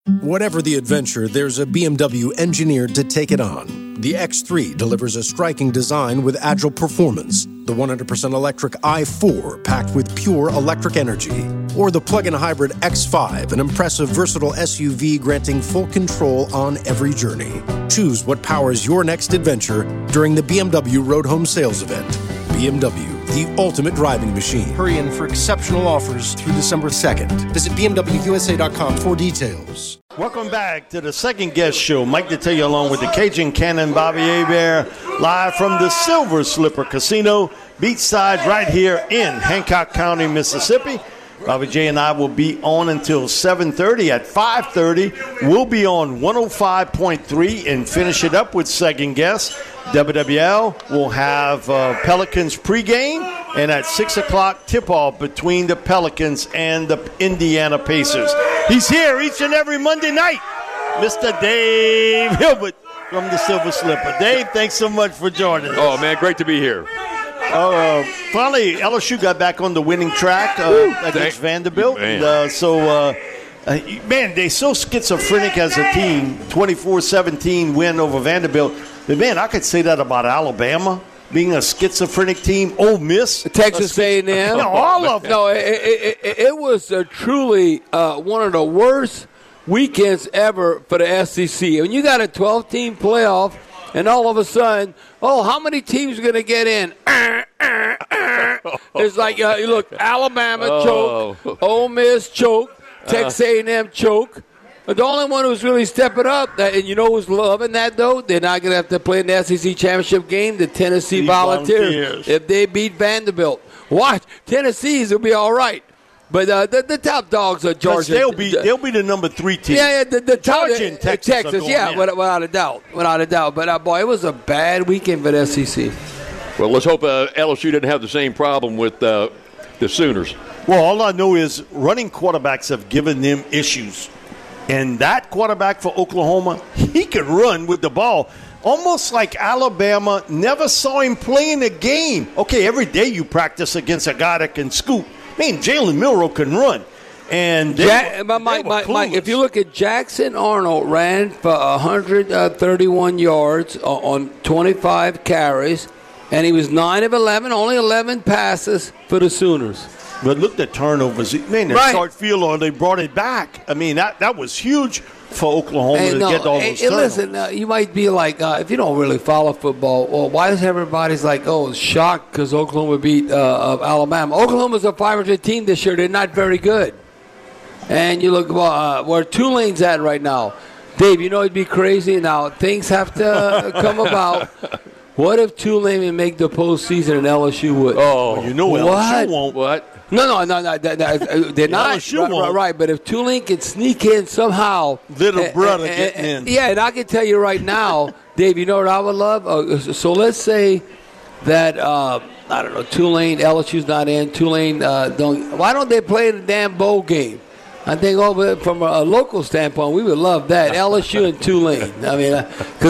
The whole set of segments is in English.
Whatever the adventure, there's a BMW engineered to take it on. The X3 delivers a striking design with agile performance. The 100% electric i4 packed with pure electric energy. Or the plug-in hybrid X5, an impressive versatile SUV granting full control on every journey. Choose what powers your next adventure during the BMW Road Home Sales Event. BMW, the ultimate driving machine. Hurry in for exceptional offers through December 2nd. Visit BMWUSA.com for details. Welcome back to the second guest show. Mike Detillier along with the Cajun Cannon, Bobby Hebert, live from the Silver Slipper Casino, beachside right here in Hancock County, Mississippi. Bobby J and I will be on until 7:30. At 5:30, we'll be on 105.3 and finish it up with second guest. WWL will have Pelicans pregame, and at 6 o'clock, tip-off between the Pelicans and the Indiana Pacers. He's here each and every Monday night, Mr. Dave Hilbert from the Silver Slipper. Dave, thanks so much for joining us. Oh, man, great to be here. Finally, LSU got back on the winning track against Vanderbilt. Man. Man, they're so schizophrenic as a team, 24-17 win over Vanderbilt. But, man, I could say that about Alabama being a schizophrenic team. Ole Miss. Texas A&M. All of them. No, it was truly one of the worst weekends ever for the SEC. When you got a 12-team playoff, and all of a sudden, how many teams are going to get in? It's like, look, Alabama choke, Ole Miss choke, Texas A&M choke. But the only one who's really stepping up, and you know who's loving that, though? They're not going to have to play in the SEC championship game, the Tennessee Volunteers. If they beat Vanderbilt. Watch, Tennessee's will be all right. But the top dogs are Georgia. They'll be the number 3 team. Yeah, the Georgia and Texas without a doubt. But, boy, it was a bad weekend for the SEC. Well, let's hope LSU didn't have the same problem with the Sooners. Well, all I know is running quarterbacks have given them issues. And that quarterback for Oklahoma, he could run with the ball. Almost like Alabama never saw him play in a game. Okay, every day you practice against a guy that can scoop. Man, Jalen Milroe can run. And Mike, if you look at Jackson Arnold, ran for 131 yards on 25 carries, and he was 9 of 11, only 11 passes for the Sooners. But look at the turnovers. Man, that short field, or they brought it back. I mean, that was huge for Oklahoma to get all those turnovers. Listen, you might be like, if you don't really follow football, well, why is everybody's like, shocked because Oklahoma beat Alabama? Oklahoma's a 500 team this year. They're not very good. And you look where Tulane's at right now. Dave, you know it'd be crazy. Now, things have to come about. What if Tulane would make the postseason and LSU would? LSU won't. What? No. They're not. Right, but if Tulane can sneak in somehow. Little brother getting in. Yeah, and I can tell you right now, Dave, you know what I would love? So let's say that, I don't know, Tulane, LSU's not in. Tulane, why don't they play the damn bowl game? I think from a local standpoint, we would love that. LSU and Tulane. I mean, because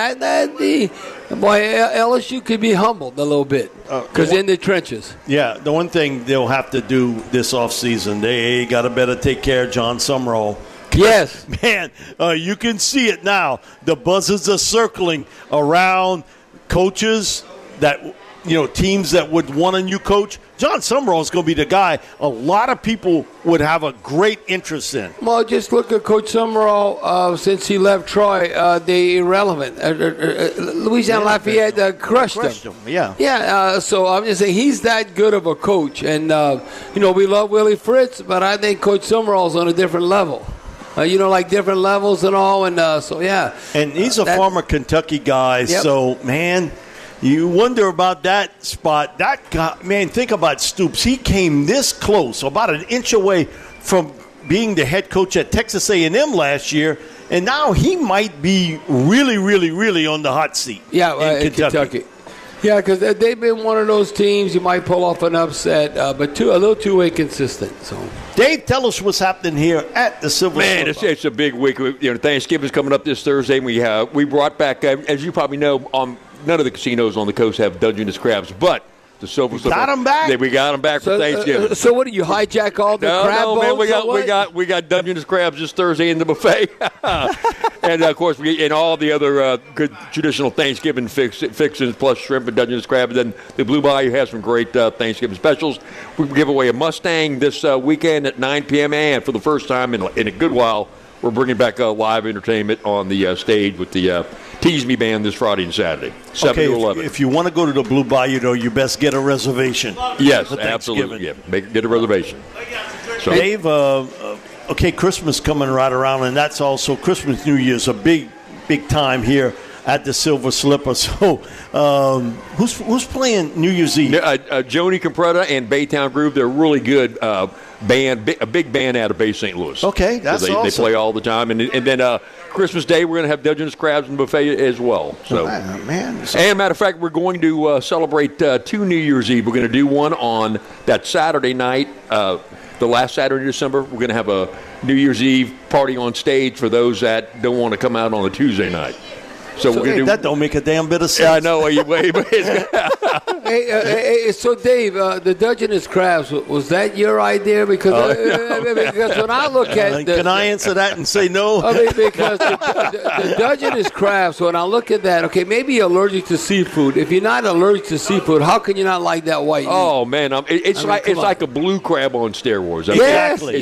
LSU could be humbled a little bit because in the trenches. Yeah, the one thing they'll have to do this offseason, they got to better take care of John Sumrall. Yes. Man, you can see it now. The buzzers are circling around coaches that, teams that would want a new coach. John Sumrall is going to be the guy a lot of people would have a great interest in. Well, just look at Coach Sumrall since he left Troy. The irrelevant. Louisiana Lafayette crushed him. Yeah. So I'm just saying he's that good of a coach. And, we love Willie Fritz, but I think Coach Sumrall's on a different level. Like different levels and all. And And he's a former Kentucky guy. Yep. So, man, you wonder about that spot. That guy, man, think about Stoops. He came this close, about an inch away from being the head coach at Texas A&M last year, and now he might be really, really, really on the hot seat in Kentucky. Yeah, because they've been one of those teams you might pull off an upset, but a little two-way consistent. So, Dave, tell us what's happening here at the Silver Man, it's a big week. Thanksgiving's coming up this Thursday. We brought back, as you probably know, none of the casinos on the coast have Dungeness crabs, but The Silver Slipper. Got them back? Yeah, we got them back for Thanksgiving. So what do you hijack all the crab bones? Man, we got Dungeness crabs this Thursday in the buffet, and of course and all the other good traditional Thanksgiving fixings plus shrimp and Dungeness crab. And then the Blue Bayou has some great Thanksgiving specials. We give away a Mustang this weekend at 9 p.m. and for the first time in a good while, we're bringing back live entertainment on the stage with the Tease Me Band this Friday and Saturday, 7 to 11. If you want to go to the Blue Bayou, though, you best get a reservation. Yes, absolutely. Yeah, get a reservation. So, Dave, Christmas coming right around, and that's also Christmas, New Year's, a big time here at the Silver Slipper. So, who's playing New Year's Eve? Joni Compretta and Baytown Groove. They're really good band, a big band out of Bay St. Louis. Okay, that's awesome. They play all the time, and then Christmas Day we're going to have Dungeness crabs and buffet as well. So, man. And matter of fact, we're going to celebrate 2 New Year's Eve. We're going to do one on that Saturday night, the last Saturday in December. We're going to have a New Year's Eve party on stage for those that don't want to come out on a Tuesday night. So we're gonna that don't make a damn bit of sense. Yeah, I know. So Dave, the Dungeness crabs, was that your idea? Because because when I look at can I answer that and say no? Because the Dungeness crabs, when I look at that, okay, maybe you're allergic to seafood. If you're not allergic to seafood, how can you not like that white meat? Oh man, it's like a blue crab on steroids. Exactly.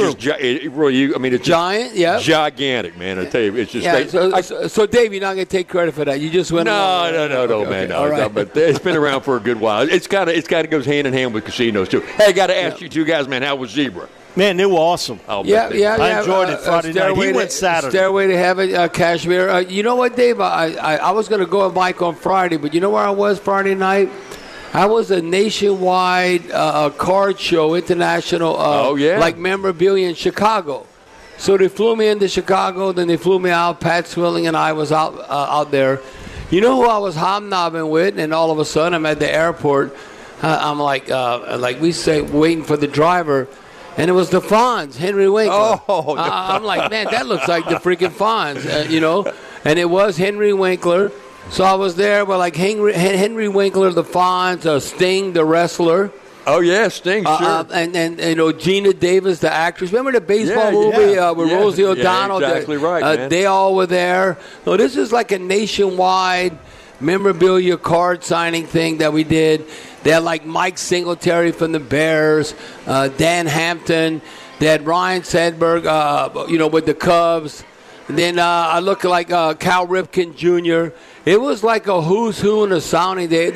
It's giant. Yeah, gigantic, man. I tell you, it's just. So Dave, you're not going to take credit for that. You just went. No, man. No, right. But it's been around for a good while. It's kind of goes hand in hand with casinos too. Hey, I got to ask you two guys, man. How was Zebra? Man, they were awesome. I enjoyed it Friday night. He went Saturday. Stairway to Heaven, Kashmir. You know what, Dave? I was going to go with Mike on Friday, but you know where I was Friday night? I was a nationwide card show, international, like memorabilia in Chicago. So they flew me into Chicago, then they flew me out. Pat Swilling and I was out there. You know who I was hobnobbing with? And all of a sudden, I'm at the airport. I'm like we say, waiting for the driver. And it was the Fonz, Henry Winkler. Oh, no. I'm like, man, that looks like the freaking Fonz, And it was Henry Winkler. So I was there with like Henry Winkler, the Fonz, Sting, the wrestler. Oh, yeah, Sting, sure. And Gina Davis, the actress. Remember the baseball movie with Rosie O'Donnell? Yeah, exactly right, man. They all were there. So this is like a nationwide memorabilia card signing thing that we did. They had like Mike Singletary from the Bears, Dan Hampton. They had Ryan Sandberg, with the Cubs. And then I look like Cal Ripken Jr. It was like a who's who in a sounding day.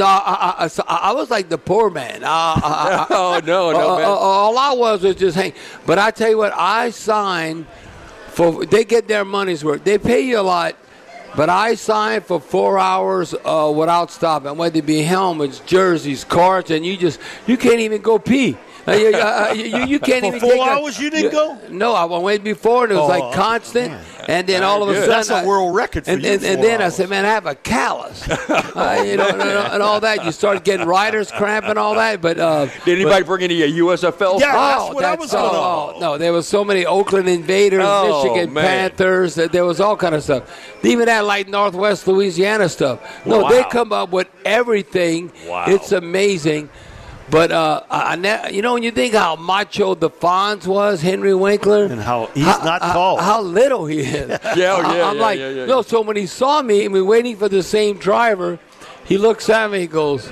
I was like the poor man. No, man. All I was just hang. But I tell you what, I signed for. They get their money's worth. They pay you a lot, but I signed for 4 hours without stopping. Whether it be helmets, jerseys, cards, and you can't even go pee. You can't even for 4 hours you didn't go? No, I went before, and it was like constant. Man. And then all of a sudden, that's a world record for you. And then I said, man, I have a callus, and all that. You start getting riders cramp and all that. But did anybody bring any USFL? Yeah, that's what I was going to. No, there was so many Oakland Invaders, Michigan Panthers. There was all kind of stuff. They even had like Northwest Louisiana stuff. No, they come up with everything. Wow. It's amazing. But, when you think how macho the Fonz was, Henry Winkler. And how he's not tall. How little he is. I'm like, so when he saw me and we were waiting for the same driver, he looks at me and goes,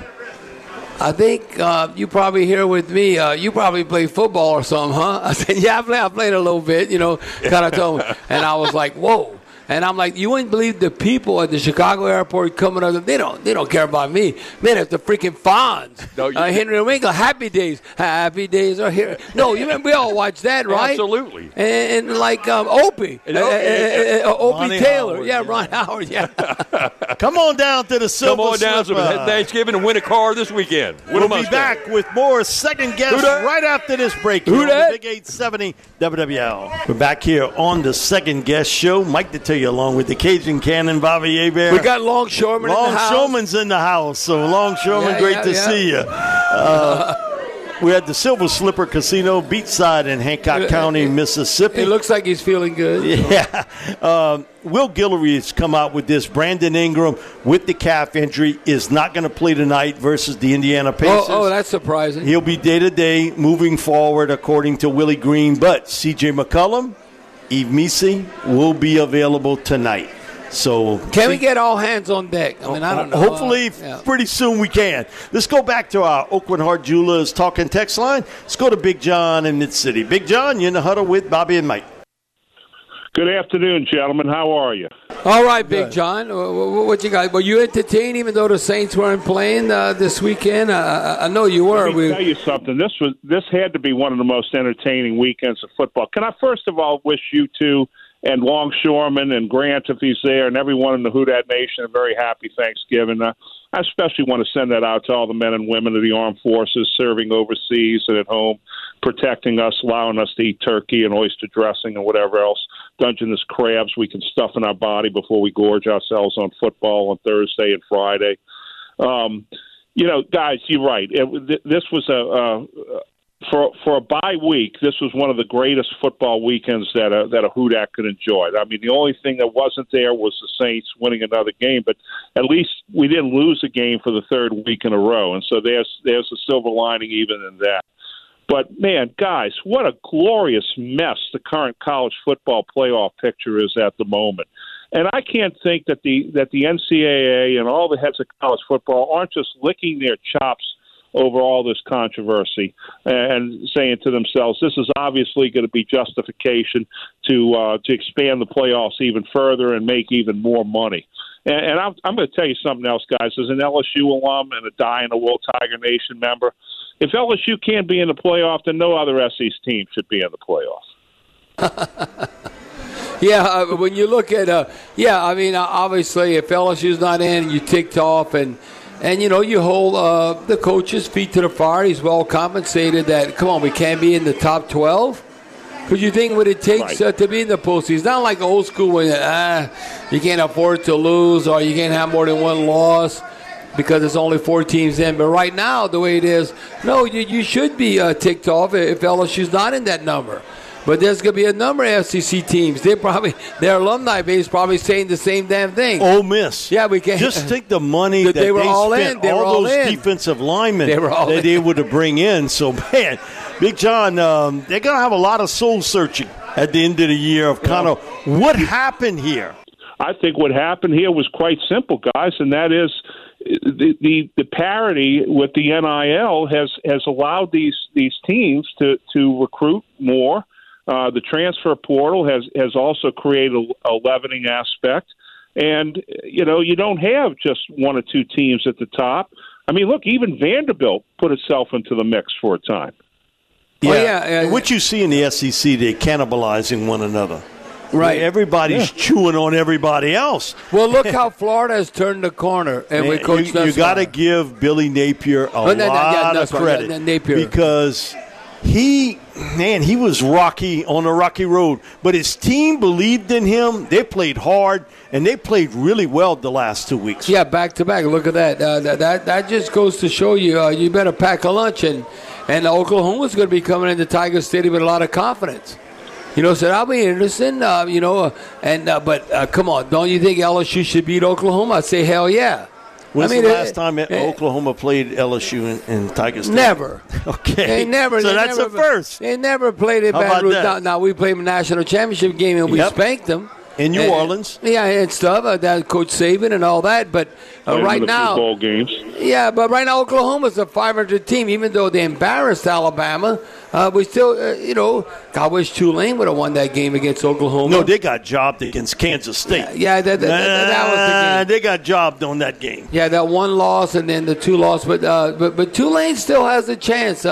I think you probably here with me. You probably play football or something, huh? I said, yeah, I played a little bit, kind of told me. And I was like, whoa. And I'm like, you wouldn't believe the people at the Chicago airport coming up. They don't care about me. Man, it's the freaking Fonz. Henry Winkler, Happy Days. Happy Days are here. No, you remember we all watched that, right? Absolutely. And like Opie. Opie Taylor. Howard, yeah, Ron Howard, yeah. Come on down to the Silver Slipper. Come on down to Thanksgiving and win a car this weekend. We'll be back with more second guest right after this break here on the Big 870 WWL. We're back here on the second guest show. Mike DeTillia along with the Cajun Cannon, Bobby Hebert. We got Longshoreman in the house. Longshoreman's in the house. So, Longshoreman, great to see you. We're at the Silver Slipper Casino, beachside in Hancock County, Mississippi. It looks like he's feeling good. Yeah. Will Guillory has come out with this. Brandon Ingram, with the calf injury, is not going to play tonight versus the Indiana Pacers. Oh, that's surprising. He'll be day-to-day moving forward, according to Willie Green. But C.J. McCollum, Yves Missi will be available tonight. So can we get all hands on deck? I mean, I don't know. Hopefully, pretty soon we can. Let's go back to our Oakland Heart Jewelers talking text line. Let's go to Big John in Mid-City. Big John, you're in the huddle with Bobby and Mike. Good afternoon, gentlemen. How are you? All right, Big John. What you got? Were you entertained even though the Saints weren't playing this weekend? I know you were. Let me tell you something. This had to be one of the most entertaining weekends of football. Can I first of all wish you two and Longshoreman and Grant, if he's there, and everyone in the Who Dat Nation a very happy Thanksgiving. I especially want to send that out to all the men and women of the armed forces serving overseas and at home, protecting us, allowing us to eat turkey and oyster dressing and whatever else, Dungeness crabs we can stuff in our body before we gorge ourselves on football on Thursday and Friday. Guys, you're right. This was for a bye week, this was one of the greatest football weekends that a Houdat could enjoy. I mean, the only thing that wasn't there was the Saints winning another game, but at least we didn't lose a game for the third week in a row, and so there's a silver lining even in that. But, man, guys, what a glorious mess the current college football playoff picture is at the moment. And I can't think that the NCAA and all the heads of college football aren't just licking their chops over all this controversy and saying to themselves, this is obviously going to be justification to expand the playoffs even further and make even more money. And I'm going to tell you something else, guys. As an LSU alum and a die-in-the-wool Tiger Nation member, if LSU can't be in the playoff, then no other SEC team should be in the playoff. Yeah, when you look at, obviously if LSU's not in, you ticked off and you hold the coach's feet to the fire. He's well compensated that, come on, we can't be in the top 12. Because you think what it takes to be in the postseason. It's not like old school when you can't afford to lose or you can't have more than one loss because it's only 4 teams in. But right now, the way it is, no, you should be ticked off if LSU's not in that number. But there's going to be a number of SEC teams. Their alumni base probably saying the same damn thing. Ole Miss. Yeah, we can't. Just think the money that they were all spent, in. all those defensive linemen that they were to bring in. So, man, Big John, they're going to have a lot of soul searching at the end of the year of kind of what happened here. I think what happened here was quite simple, guys, and that is the parity with the NIL has allowed these teams to recruit more. The transfer portal has also created a leavening aspect. And, you don't have just 1 or 2 teams at the top. I mean, look, even Vanderbilt put itself into the mix for a time. Yeah. What you see in the SEC, they're cannibalizing one another. Right. Everybody's chewing on everybody else. Well, look how Florida has turned the corner. And with Coach you got to give Billy Napier a lot of credit. Because he was rocky on the rocky road. But his team believed in him. They played hard, and they played really well the last 2 weeks. Yeah, back-to-back. Look at that. That just goes to show you you better pack a lunch. And Oklahoma's going to be coming into Tiger Stadium with a lot of confidence. So that'll be interesting, but come on, don't you think LSU should beat Oklahoma? I'd say hell yeah. When's the last time Oklahoma played LSU in Tiger Stadium? Never. Okay. They never. So that's a first. They never played at Baton Rouge. Now we played them a national championship game and we spanked them. In New Orleans. Yeah, and stuff. That Coach Saban and all that. But right now. Bowl games. Yeah, but right now Oklahoma's a 500 team. Even though they embarrassed Alabama, we still, I wish Tulane would have won that game against Oklahoma. No, they got jobbed against Kansas State. Yeah, that was the game. They got jobbed on that game. Yeah, that 1 loss and then the 2 loss. But Tulane still has a chance.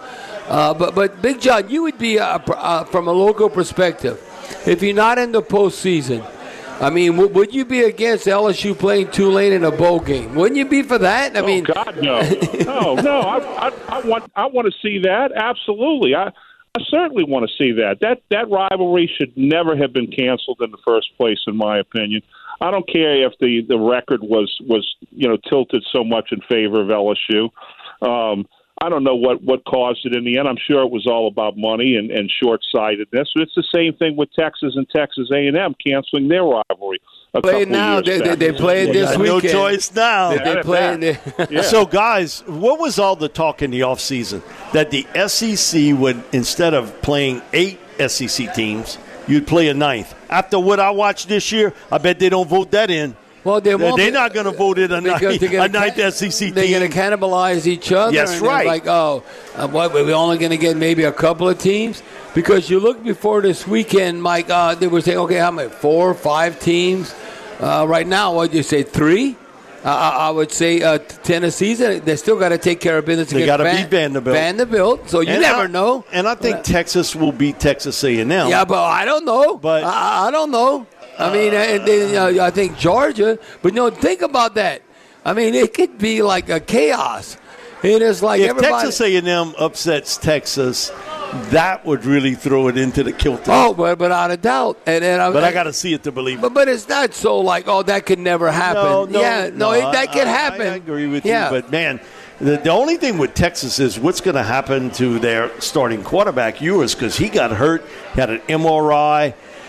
But Big John, you would be, from a local perspective, if you're not in the postseason, I mean, would you be against LSU playing Tulane in a bowl game? Wouldn't you be for that? God, no. No. I want to see that. Absolutely. I certainly want to see that. That rivalry should never have been canceled in the first place, in my opinion. I don't care if the record was tilted so much in favor of LSU. I don't know what caused it in the end. I'm sure it was all about money and short-sightedness. But it's the same thing with Texas and Texas A&M canceling their rivalry. Play now. They play this weekend. No choice now. They play. Yeah. So, guys, what was all the talk in the offseason? That the SEC would, instead of playing 8 SEC teams, you'd play a 9th. After what I watched this year, I bet they don't vote that in. Well, they're not going to vote in a 9th SEC team. They're going to cannibalize each other. That's right. Like, we're only going to get maybe a couple of teams? Because you look before this weekend, Mike, they were saying, okay, how many? 4 or 5 teams? Right now, what do you say, 3? I would say Tennessee's. They still got to take care of business. They got to beat Vanderbilt. So you never know. And I think Texas will beat Texas A&M. Yeah, but I don't know. But I don't know. I mean, I think Georgia. But think about that. I mean, it could be like a chaos. It is like if everybody. Texas A&M upsets Texas, that would really throw it into the kilter. Oh, but without a doubt. But I got to see it to believe it. But it's not so like, that could never happen. That could happen. I agree with you. But, man, the only thing with Texas is what's going to happen to their starting quarterback, Ewers, because he got hurt. He had an MRI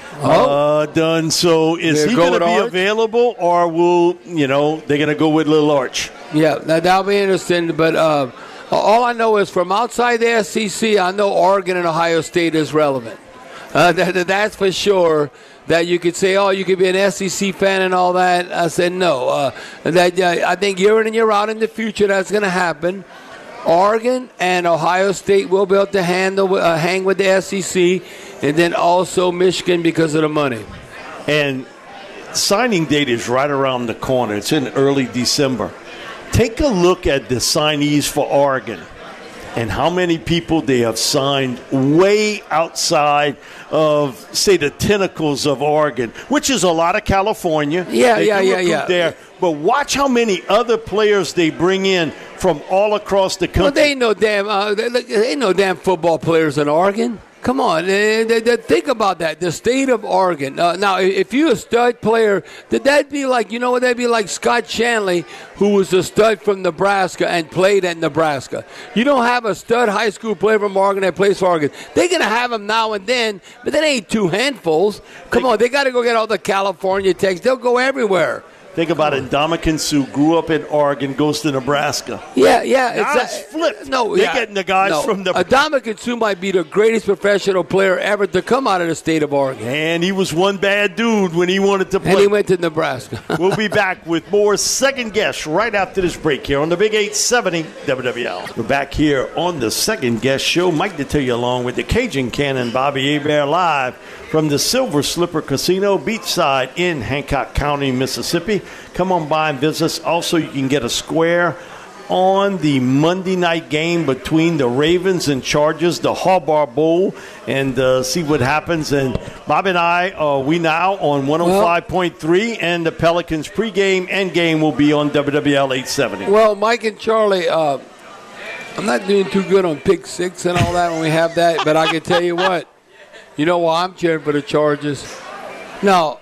done. So is he going to be available, or will, they're going to go with Little Arch? Yeah, that'll be interesting. But all I know is from outside the SEC, I know Oregon and Ohio State is relevant. That's for sure. That you could say, you could be an SEC fan and all that. I said no. I think year in and year out in the future that's going to happen. Oregon and Ohio State will be able to hang with the SEC, and then also Michigan because of the money. And signing date is right around the corner. It's in early December. Take a look at the signees for Oregon and how many people they have signed way outside of, say, the tentacles of Oregon, which is a lot of California. Yeah. But watch how many other players they bring in from all across the country. Well, they ain't no damn football players in Oregon. Come on, think about that. The state of Oregon. Now, if you're a stud player, that'd be like, that'd be like Scott Shanley, who was a stud from Nebraska and played at Nebraska. You don't have a stud high school player from Oregon that plays for Oregon. They're going to have him now and then, but that ain't 2 handfuls. Come on, they got to go get all the California techs. They'll go everywhere. Think about it. Ndamukong Suh grew up in Oregon, goes to Nebraska. Yeah. It's flipped. They're getting the guys from the. Ndamukong Suh might be the greatest professional player ever to come out of the state of Oregon. And he was one bad dude when he wanted to play. And he went to Nebraska. We'll be back with more Second Guess right after this break here on the Big 870 WWL. We're back here on the Second Guess Show. Mike Detillier along with the Cajun Cannon, Bobby Hebert, live from the Silver Slipper Casino, beachside in Hancock County, Mississippi. Come on by and visit us. Also, you can get a square on the Monday night game between the Ravens and Chargers, the Harbaugh Bowl, and see what happens. And Bob and I, we now on 105.3, and the Pelicans pregame and game will be on WWL 870. Well, Mike and Charlie, I'm not doing too good on pick six and all that when we have that, but I can tell you what. You know why I'm cheering for the Chargers? Now,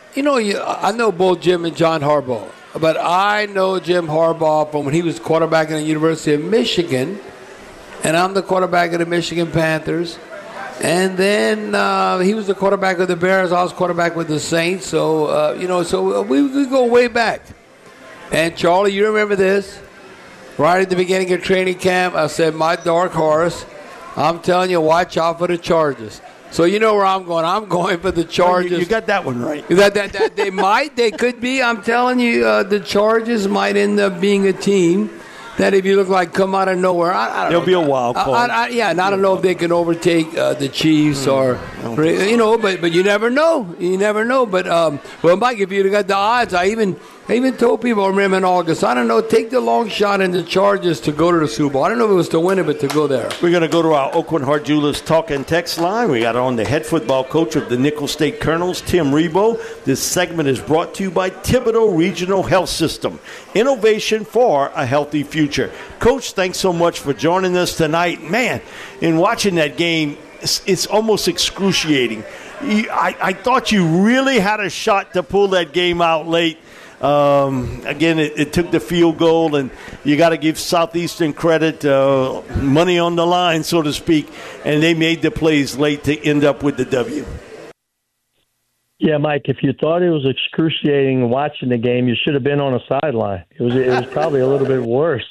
I know both Jim and John Harbaugh, but I know Jim Harbaugh from when he was quarterback at the University of Michigan, and I'm the quarterback of the Michigan Panthers. And then he was the quarterback of the Bears. I was quarterback with the Saints. So, so we go way back. And, Charlie, you remember this? Right at the beginning of training camp, I said, my dark horse, I'm telling you, watch out for the Chargers. So you know where I'm going. I'm going for the Chargers. You got that one right. That they could be. I'm telling you, the Chargers might end up being a team that, if you look like come out of nowhere, I don't know. There'll be a wild card. And I don't know if they can overtake the Chiefs but you never know. You never know. But well, Mike, if you got the odds, I even told people, I remember in August, I don't know, take the long shot in the Chargers to go to the Super Bowl. I don't know if it was to win it, but to go there. We're going to go to our Aucoin Hart Jewelers talk and text line. We got on the head football coach of the Nicholls State Colonels, Tim Rebo. This segment is brought to you by Thibodaux Regional Health System. Innovation for a healthy future. Coach, thanks so much for joining us tonight. Man, in watching that game, it's almost excruciating. I thought you really had a shot to pull that game out late. Again, it took the field goal, and you got to give Southeastern credit, money on the line, so to speak, and they made the plays late to end up with the W. Yeah, Mike, if you thought it was excruciating watching the game, you should have been on a sideline. It was probably a little bit worse.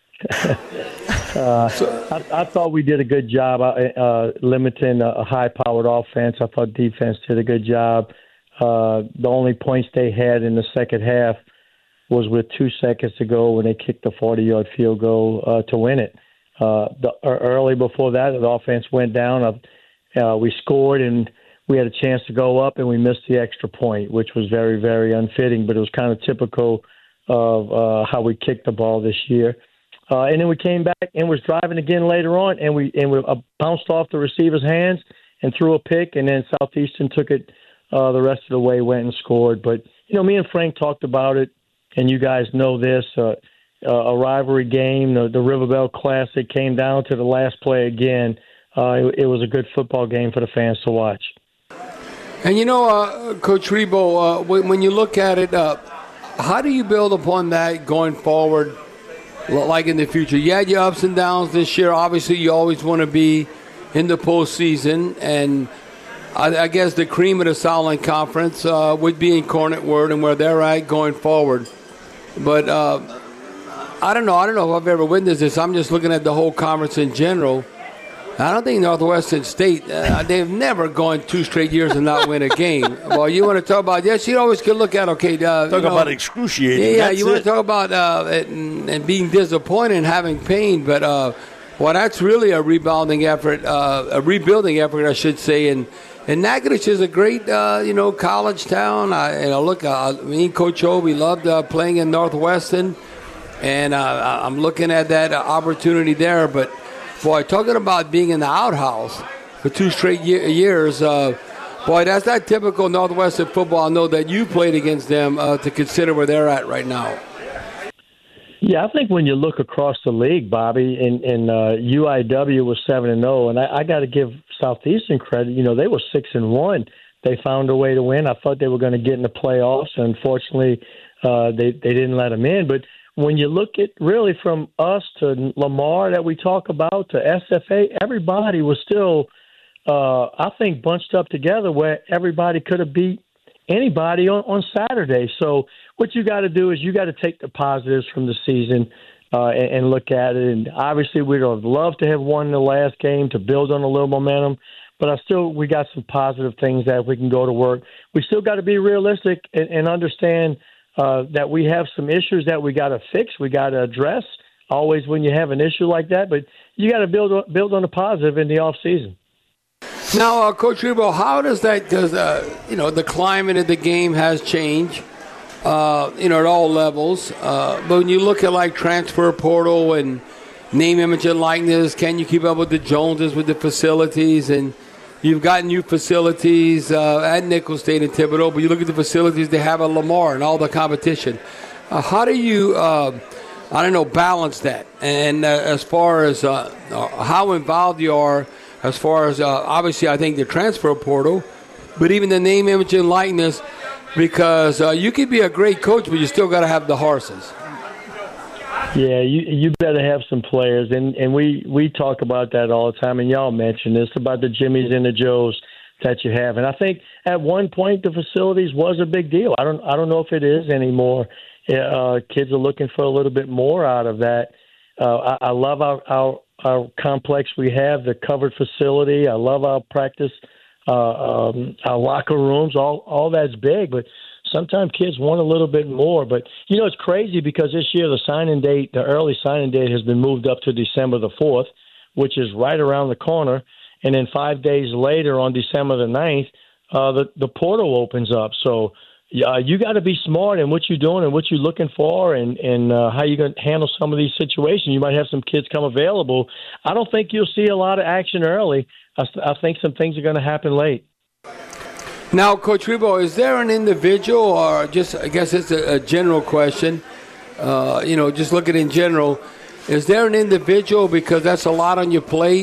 I thought we did a good job limiting a high-powered offense. I thought defense did a good job. The only points they had in the second half was with 2 seconds to go when they kicked the 40-yard field goal to win it. Early before that, the offense went down. We scored, and we had a chance to go up, and we missed the extra point, which was very, very unfitting, but it was kind of typical of how we kicked the ball this year. And then we came back and was driving again later on, and we bounced off the receiver's hands and threw a pick, and then Southeastern took it the rest of the way, went and scored. But, me and Frank talked about it, and you guys know this, a rivalry game, the Riverbell Classic came down to the last play again. It was a good football game for the fans to watch. And, Coach Rebowe, when you look at it, how do you build upon that going forward, like in the future? You had your ups and downs this year. Obviously, you always want to be in the postseason, and I guess the cream of the Southland Conference would be Incarnate Word and where they're at going forward. But I don't know if I've ever witnessed this. I'm just looking at the whole conference in general. I don't think Northwestern State, they've never gone 2 straight years and not win a game. Well, you want to talk about, yes, you always can look at, okay. Talk about excruciating. Yeah, you want to talk about and being disappointed and having pain. But, that's really a rebuilding effort, I should say. And Natchitoches is a great, college town. Me and Coach O, we loved playing in Northwestern. And I'm looking at that opportunity there. But, boy, talking about being in the outhouse for 2 straight years, that's not typical Northwestern football. I know that you played against them to consider where they're at right now. Yeah, I think when you look across the league, Bobby, and UIW was 7-0, and I got to give Southeastern credit. They were 6-1. They found a way to win. I thought they were going to get in the playoffs, and unfortunately, they didn't let them in. But when you look at really from us to Lamar that we talk about to SFA, everybody was still, I think, bunched up together where everybody could have beat anybody on Saturday. So what you got to do is you got to take the positives from the season and look at it. And obviously we'd have loved to have won the last game to build on a little momentum. But we got some positive things that we can go to work. We still got to be realistic and understand that we have some issues that we got to fix, we got to address. Always when you have an issue like that, but you got to build on the positive in the off season. Now, Coach Rebowe, how does that? Because the climate of the game has changed, at all levels. But when you look at like transfer portal and name, image, and likeness, can you keep up with the Joneses with the facilities? And you've got new facilities at Nicholls State and Thibodaux, but you look at the facilities they have at Lamar and all the competition. How do you, balance that? And as far as how involved you are, as far as obviously I think the transfer portal, but even the name, image, and likeness, because you could be a great coach, but you still got to have the horses. Yeah, you better have some players, and we talk about that all the time, and y'all mention this about the Jimmies and the Joes that you have, and I think at one point the facilities was a big deal. I don't know if it is anymore. Kids are looking for a little bit more out of that. I love our complex we have, the covered facility. I love our practice, our locker rooms. All that's big, but sometimes kids want a little bit more. But, it's crazy because this year the early signing date has been moved up to December the 4th, which is right around the corner. And then 5 days later on December the 9th, the portal opens up. So you got to be smart in what you're doing and what you're looking for and how you're going to handle some of these situations. You might have some kids come available. I don't think you'll see a lot of action early. I think some things are going to happen late. Now, Coach Rebowe, is there an individual, or just, I guess it's a general question, just looking in general, is there an individual, because that's a lot on your plate,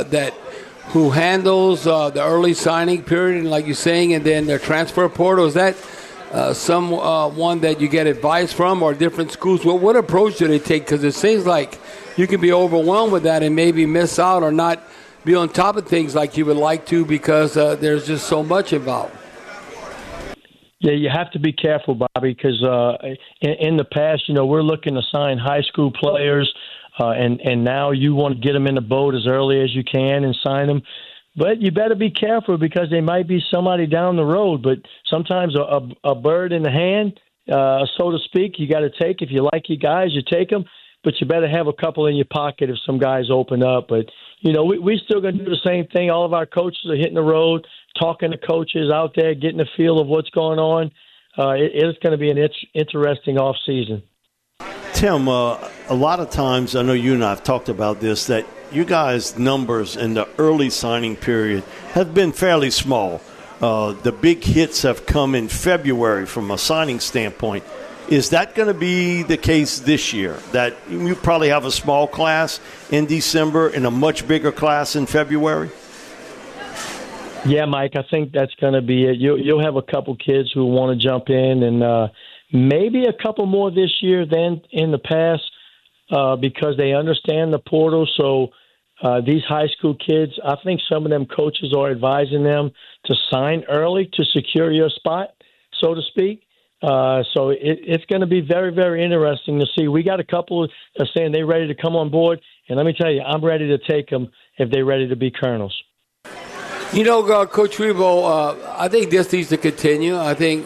who handles the early signing period, and like you're saying, and then the transfer portal? Is that someone that you get advice from, or different schools? What approach do they take? Because it seems like you can be overwhelmed with that and maybe miss out or not be on top of things like you would like to, because there's just so much involved. Yeah, you have to be careful, Bobby, because in the past, we're looking to sign high school players, and now you want to get them in the boat as early as you can and sign them. But you better be careful, because they might be somebody down the road. But sometimes a bird in the hand, so to speak, you got to take. If you like your guys, you take them. But you better have a couple in your pocket if some guys open up. But, we still going to do the same thing. All of our coaches are hitting the road, talking to coaches out there, getting a feel of what's going on. It's going to be an interesting off season. Tim, a lot of times, I know you and I have talked about this, that you guys' numbers in the early signing period have been fairly small. The big hits have come in February from a signing standpoint. Is that going to be the case this year, that you probably have a small class in December and a much bigger class in February? Yeah, Mike, I think that's going to be it. You'll have a couple kids who want to jump in, and maybe a couple more this year than in the past, because they understand the portal. So these high school kids, I think some of them coaches are advising them to sign early to secure your spot, so to speak. So it's going to be very, very interesting to see. We got a couple that are saying they're ready to come on board, and let me tell you, I'm ready to take them if they're ready to be colonels. Coach Rebo, I think this needs to continue. I think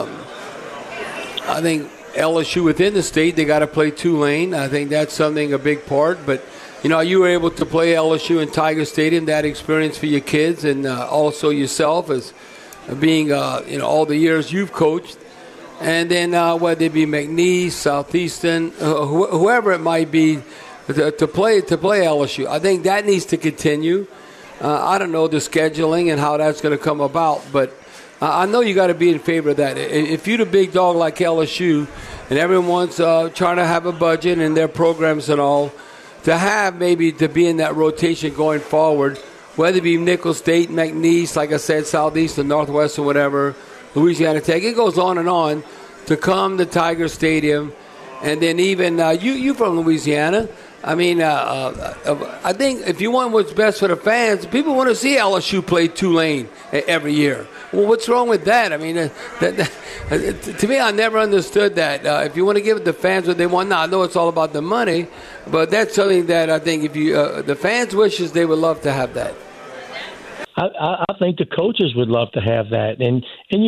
LSU within the state, they got to play Tulane. I think that's something, a big part. But, you were able to play LSU in Tiger Stadium, that experience for your kids, and also yourself as being, all the years you've coached. And then whether it be McNeese, Southeastern, whoever it might be, to play LSU. I think that needs to continue. I don't know the scheduling and how that's going to come about, but I know you got to be in favor of that. If you're the big dog like LSU and everyone's trying to have a budget and their programs and all, to be in that rotation going forward, whether it be Nicholls State, McNeese, like I said, Southeastern, Northwestern, whatever, Louisiana Tech, it goes on and on, to come to Tiger Stadium. And then even you from Louisiana, I mean, I think if you want what's best for the fans, people want to see LSU play Tulane every year. Well, what's wrong with that? I mean, to me, I never understood that. If you want to give the fans what they want, now I know it's all about the money, but that's something that I think if the fans' wishes, they would love to have that. I think the coaches would love to have that. And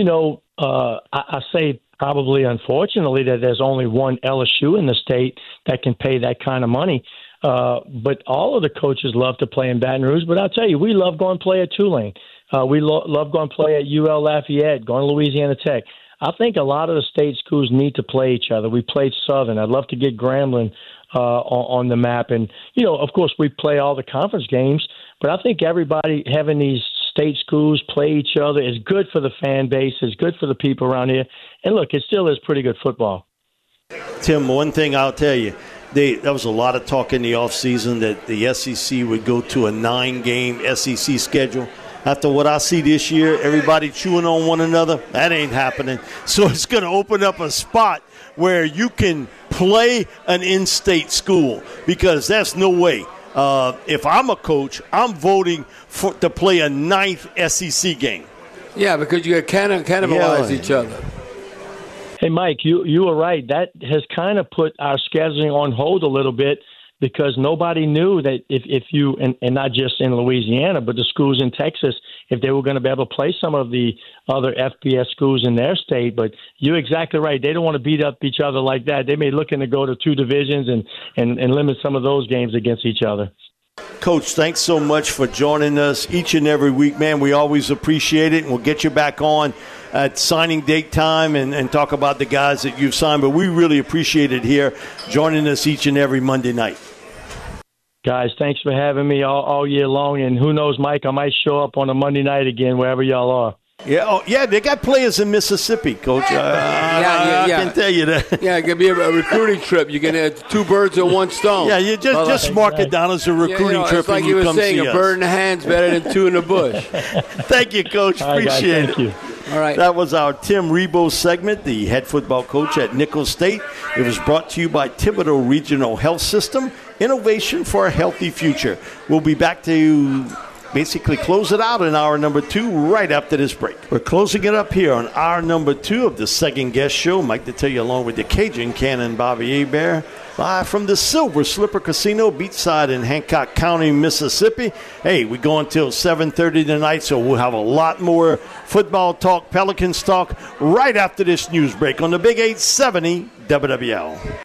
I say probably, unfortunately, that there's only one LSU in the state that can pay that kind of money. But all of the coaches love to play in Baton Rouge. But I'll tell you, we love going to play at Tulane. We love going to play at UL Lafayette, going to Louisiana Tech. I think a lot of the state schools need to play each other. We played Southern. I'd love to get Grambling on the map. And, of course, we play all the conference games. But I think everybody having these state schools play each other is good for the fan base, is good for the people around here. And, look, it still is pretty good football. Tim, one thing I'll tell you, there was a lot of talk in the offseason that the SEC would go to a 9-game SEC schedule. After what I see this year, everybody chewing on one another, that ain't happening. So it's going to open up a spot where you can play an in-state school, because that's no way. If I'm a coach, I'm voting to play a 9th SEC game. Yeah, because you cannibalize each other. Hey, Mike, you were right. That has kind of put our scheduling on hold a little bit, because nobody knew that if you, and not just in Louisiana, but the schools in Texas, if they were going to be able to play some of the other FBS schools in their state. But you're exactly right. They don't want to beat up each other like that. They may looking to go to 2 divisions and limit some of those games against each other. Coach, thanks so much for joining us each and every week, man. We always appreciate it, and we'll get you back on at signing date time and talk about the guys that you've signed. But we really appreciate it here, joining us each and every Monday night. Guys, thanks for having me all year long. And who knows, Mike, I might show up on a Monday night again, wherever y'all are. Yeah, they got players in Mississippi, Coach. I can tell you that. Yeah, it could be a recruiting trip. You can have 2 birds with 1 stone. Yeah, you just mark it down as a recruiting trip. It's like you were saying, a bird in the hand's better than 2 in the bush. Thank you, Coach. Appreciate it. Thank you. All right. That was our Tim Rebo segment, the head football coach at Nicholls State. It was brought to you by Thibodeau Regional Health System, innovation for a healthy future. We'll be back to basically close it out in hour number 2 right after this break. We're closing it up here on hour number 2 of the second guest show. Mike Detillier along with the Cajun Cannon Bobby Hebert, live from the Silver Slipper Casino, beachside in Hancock County, Mississippi. Hey, we go until 7:30 tonight, so we'll have a lot more football talk, Pelicans talk right after this news break on the Big 870 WWL.